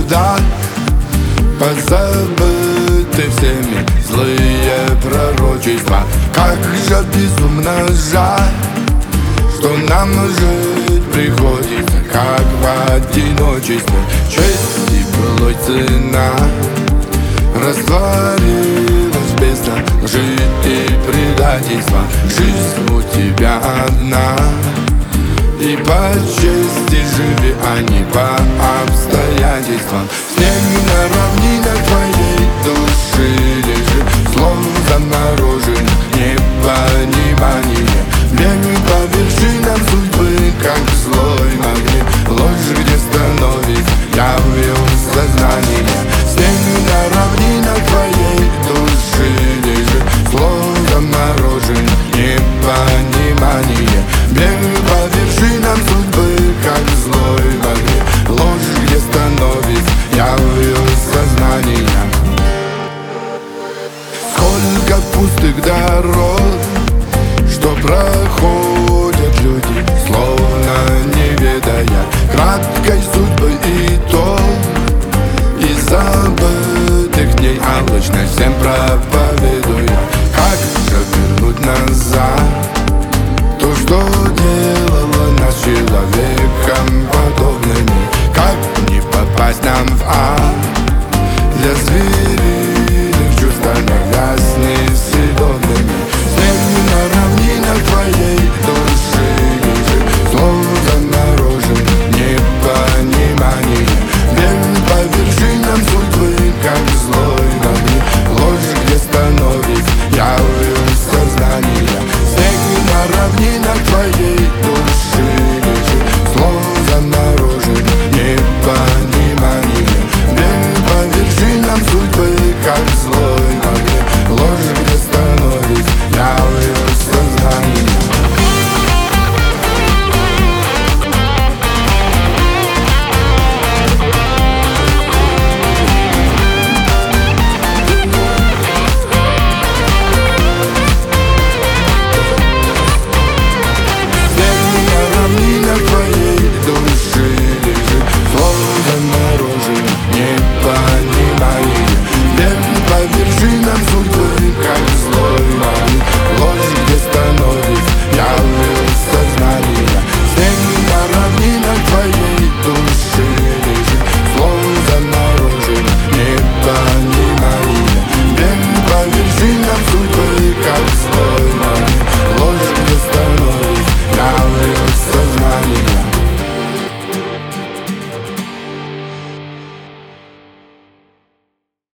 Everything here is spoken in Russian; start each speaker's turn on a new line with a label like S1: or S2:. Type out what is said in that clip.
S1: вдаль, позабыты всеми злые пророчества. Как же безумно жаль, что нам жить приходится, как в одиночестве. Честь и былой цена растворилась бездна лжи и предательства. Жизнь у тебя одна, и по чести живи, а не по обстоятельствам. Снег на равнине